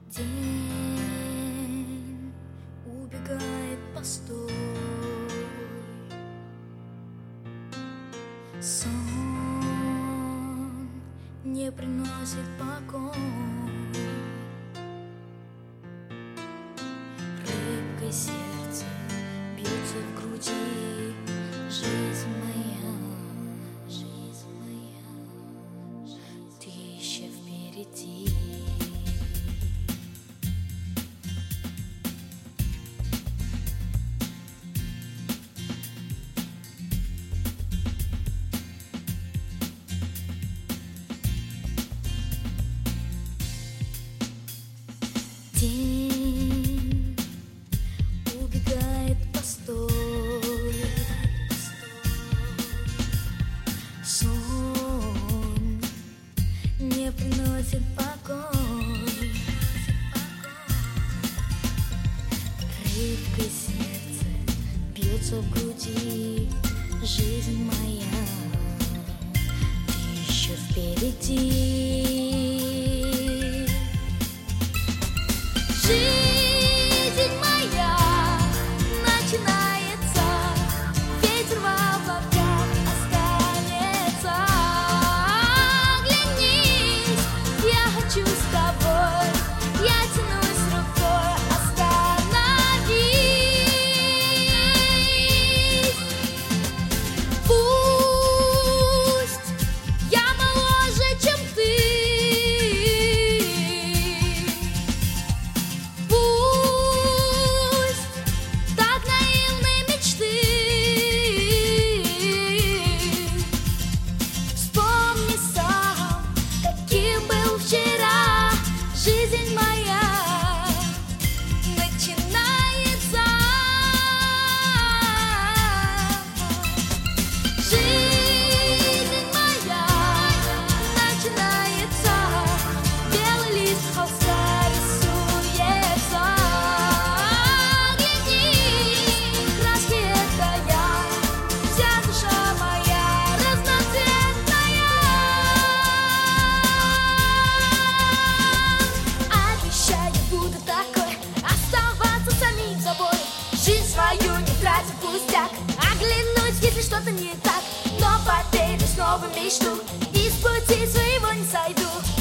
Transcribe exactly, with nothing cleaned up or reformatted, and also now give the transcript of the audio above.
День убегает, постой. Сон не приносит покой. Рыбкой сердце бьется в груди. Жизнь моя, жизнь моя, ты еще впереди. День убегает, постой. Сон не приносит покой. Рыбкой сердце бьется в груди. Жизнь моя, ты еще впереди. Жизнь моя начинается, ветер в облаках останется. Оглянись, я хочу с тобой, я тянусь рукой, остановись. Пусть я моложе, чем ты. Жизнь моя начинается. Жизнь моя начинается. Белый лист холста рисуется. Оглянись, краски это я, вся душа моя разноцветная. Буду такой, оставаться самим собой. Жизнь свою не тратить пустяк. Оглянусь, если что-то не так. Но поверю снова в мечту. И с пути своего не сойду.